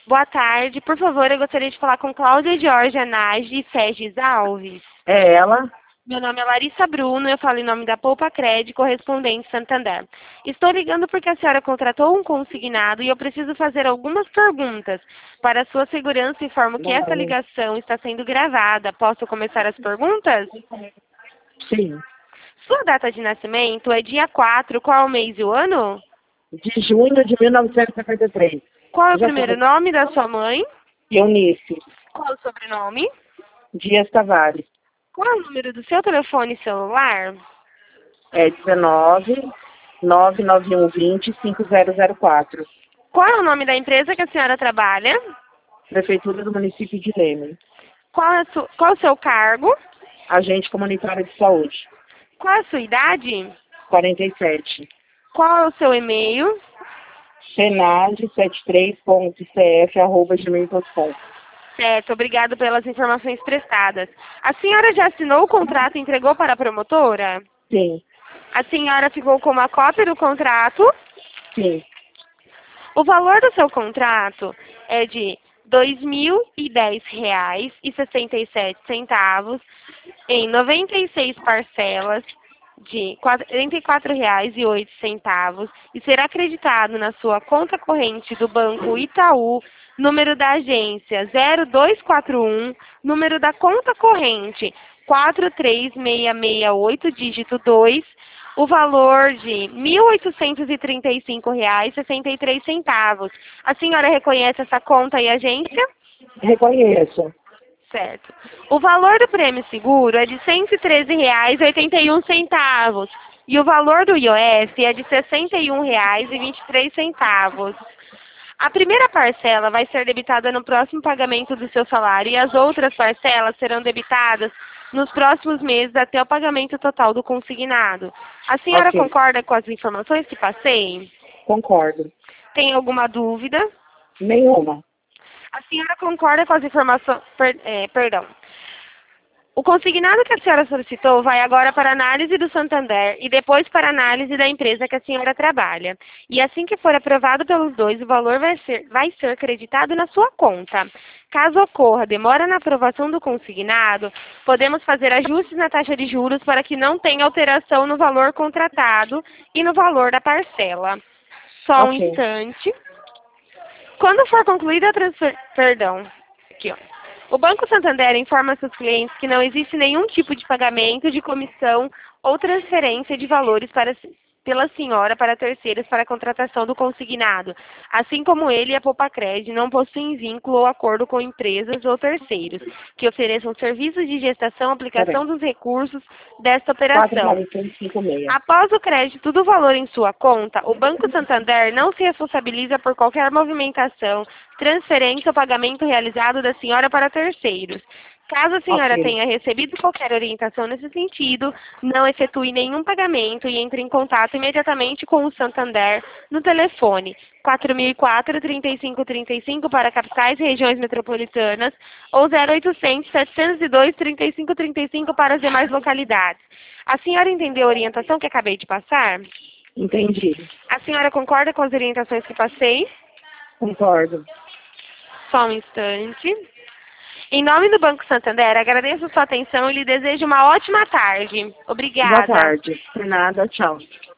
Boa tarde. Por favor, eu gostaria de falar com Cláudia Georgia Nage Segis Alves. É ela? Meu nome é Larissa Bruno, eu falo em nome da Poupa Cred, correspondente Santander. Estou ligando porque a senhora contratou um consignado e eu preciso fazer algumas perguntas. Para a sua segurança, informo que essa ligação está sendo gravada. Posso começar as perguntas? Sim. Sua data de nascimento é dia 4, qual é o mês e o ano? De junho de 1953. Qual é o Já primeiro falei. nome da sua mãe? Eunice Qual é o sobrenome? Dias Tavares. Qual é o número do seu telefone celular? É 19 99120 5004. Qual é o nome da empresa que a senhora trabalha? Prefeitura do município de Leme. Qual é o seu cargo? Agente comunitário de saúde. Qual é a sua idade? 47. Qual é o seu e-mail? senage73.cf@gmail.com. Certo, obrigado pelas informações prestadas. A senhora já assinou o contrato e entregou para a promotora? Sim. A senhora ficou com uma cópia do contrato? Sim. O valor do seu contrato é de R$ 2.010,67 em 96 parcelas de R$ 44,08 e será acreditado na sua conta corrente do Banco Itaú, número da agência 0241, número da conta corrente 43668, dígito 2, o valor de R$ 1.835,63. A senhora reconhece essa conta e agência? Reconheço. Certo. O valor do prêmio seguro é de R$ 113,81 e o valor do IOF é de R$ 61,23. A primeira parcela vai ser debitada no próximo pagamento do seu salário e as outras parcelas serão debitadas nos próximos meses até o pagamento total do consignado. A senhora Ok. concorda com as informações que passei? Concordo. Tem alguma dúvida? Nenhuma. A senhora concorda com as informações... perdão. O consignado que a senhora solicitou vai agora para análise do Santander e depois para análise da empresa que a senhora trabalha. E assim que for aprovado pelos dois, o valor vai ser creditado na sua conta. Caso ocorra demora na aprovação do consignado, podemos fazer ajustes na taxa de juros para que não tenha alteração no valor contratado e no valor da parcela. Só um Ok. instante. Quando for concluída a aqui, ó. O Banco Santander informa seus clientes que não existe nenhum tipo de pagamento de comissão ou transferência de valores pela senhora para terceiros para a contratação do consignado, assim como ele e a Poupa-Cred não possuem vínculo ou acordo com empresas ou terceiros que ofereçam serviços de gestação, aplicação Peraí. dos recursos desta operação. 44656. Após o crédito do valor em sua conta, o Banco Santander não se responsabiliza por qualquer movimentação, transferência ou pagamento realizado da senhora para terceiros. Caso a senhora Ok. tenha recebido qualquer orientação nesse sentido, não efetue nenhum pagamento e entre em contato imediatamente com o Santander no telefone 4004-3535 para capitais e regiões metropolitanas ou 0800-702-3535 para as demais localidades. A senhora entendeu a orientação que acabei de passar? Entendi. A senhora concorda com as orientações que passei? Concordo. Só um instante. Em nome do Banco Santander, agradeço sua atenção e lhe desejo uma ótima tarde. Boa Obrigada. tarde. De nada, tchau.